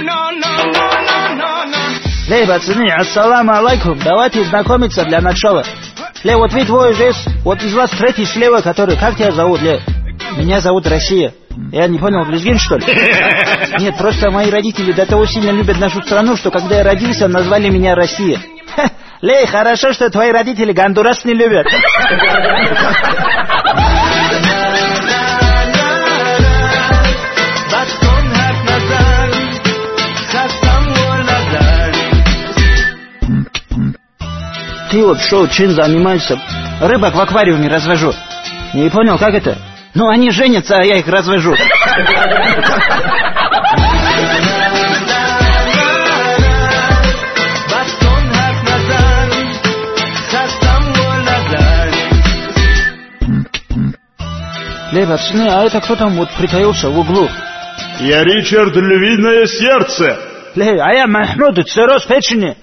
Лей, пацаны, ассаламу алейкум. Давайте знакомиться для начала. Лей, вот вы двое здесь, вот из вас третий слева, который, как тебя зовут, Лей? Меня зовут Россия. Я не понял, лезгин, что ли? Нет, просто мои родители до того сильно любят нашу страну, что когда я родился, назвали меня Россия. Лей, хорошо, что твои родители Гондурас не любят. Ты вот шо, чем занимаешься? Рыбок в аквариуме развожу. Не понял, как это? Ну, они женятся, а я их развожу. Лей, пацаны, а это кто там вот притаился в углу? Я Ричард Львиное Сердце. Лей, а я Махмуд, цирроз печени.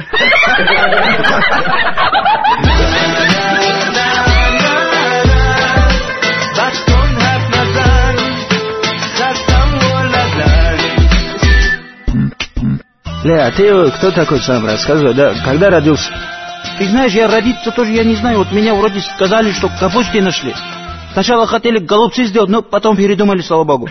Лей, а ты кто такой сам, рассказывай, да? Когда родился? Ты знаешь, я родиться тоже я не знаю. Вот меня вроде сказали, что капусты нашли. Сначала хотели голубцы сделать, но потом передумали, слава богу.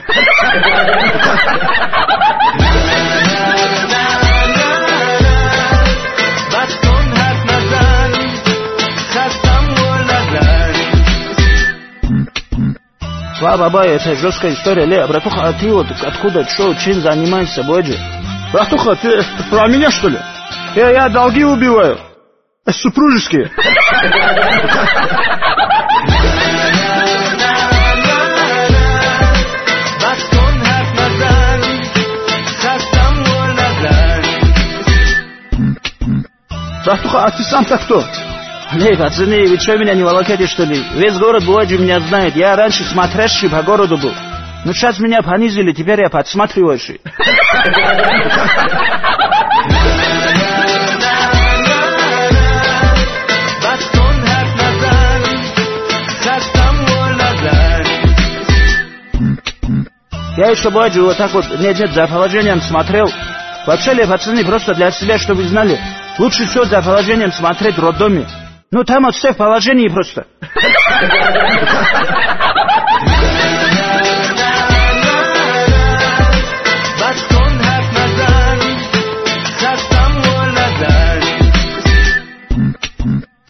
Баба, это жесткая история. Лей, братуха, а ты вот откуда, что, чем занимаешься, Боджи? Братуха, ты про меня, что ли? Я долги убиваю. Супружеские. Братуха, а ты сам-то кто? Лей, пацаны, вы что, меня не волокете, что ли? Весь город Боджи меня знает. Я раньше смотрящий по городу был. Ну, сейчас меня понизили, теперь я подсматривающий. Я еще, Боджи, вот так вот, нет, за положением смотрел. Вообще, Лей, пацаны, просто для себя, чтобы вы знали, лучше всего за положением смотреть в роддоме. Ну, там вот все в положении просто.